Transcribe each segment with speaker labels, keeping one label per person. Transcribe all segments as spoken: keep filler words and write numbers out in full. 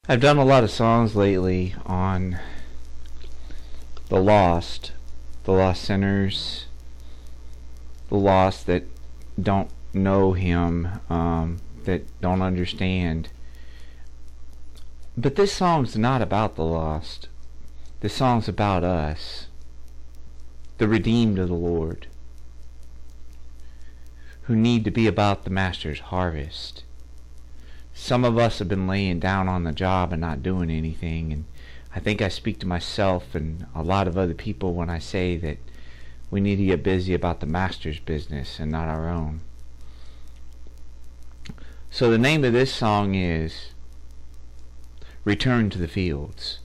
Speaker 1: I've done a lot of songs lately on the lost, the lost sinners, the lost that don't know Him, um, that don't understand. But this song's not about the lost. This song's about us, the redeemed of the Lord, who need to be about the Master's harvest. Some of us have been laying down on the job and not doing anything, and I think I speak to myself and a lot of other people when I say that we need to get busy about the Master's business and not our own. So the name of this song is Return to the Fields.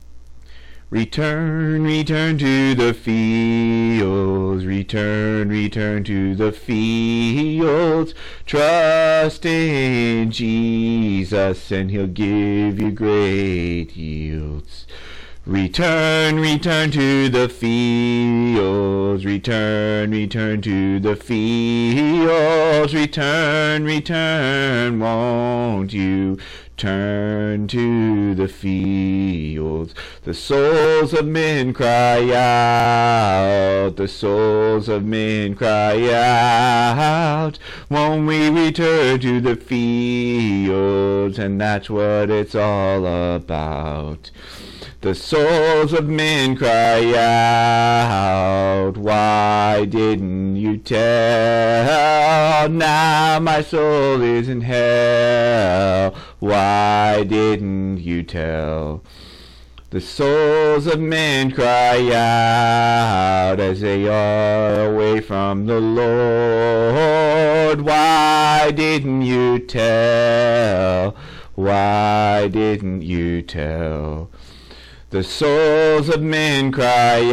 Speaker 1: Return, return to the fields, return, return to the fields. Trust in Jesus and He'll give you great yields. Return, return to the fields, return, return to the fields. Return, return, won't you turn to the fields? The souls of men cry out, the souls of men cry out, won't we return to the fields? And that's what it's all about. The souls of men cry out, why didn't you tell? Now my soul is in hell, why didn't you tell? The souls of men cry out as they are away from the Lord. Why didn't you tell? Why didn't you tell? The souls of men cry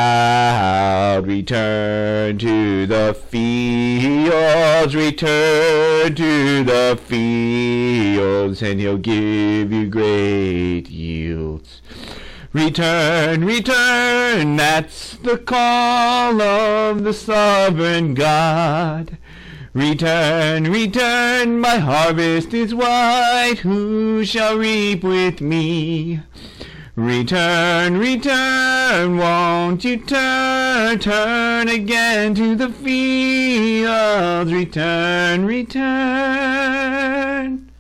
Speaker 1: out, return to the fields, return to the fields, and He'll give you great yields. Return, return, that's the call of the sovereign God. Return, return, my harvest is white, who shall reap with me? Return, return, won't you turn, turn again to the fields. Return, return,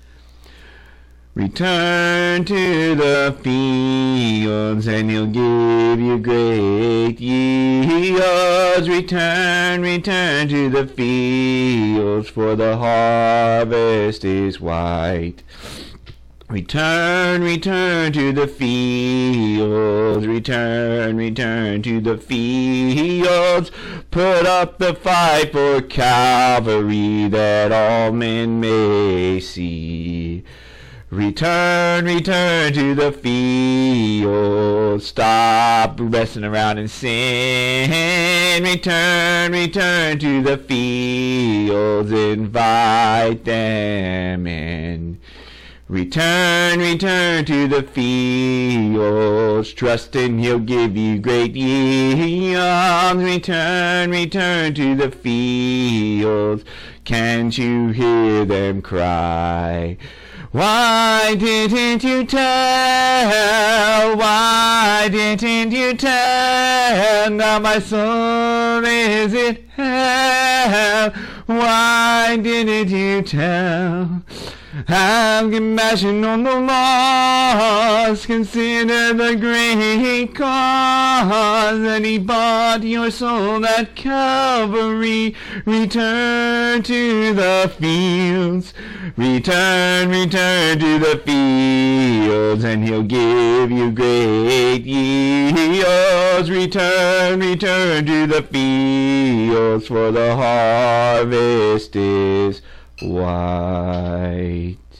Speaker 1: return to the fields, and He'll give you great yields. Return, return to the fields, for the harvest is white. Return, return to the fields, return, return to the fields. Put up the fight for Calvary, that all men may see. Return, return to the fields. Stop messing around in sin. Return, return to the fields. Invite them in. Return, return to the fields, trust in He'll give you great yields. Return, return to the fields, can't you hear them cry? Why didn't you tell? Why didn't you tell? Now my soul is in hell. Why didn't you tell? Have compassion on the lost, consider the great cause that He bought your soul at Calvary. Return to the fields, return, return to the fields, and He'll give you great yields. Return, return to the fields, for the harvest is white.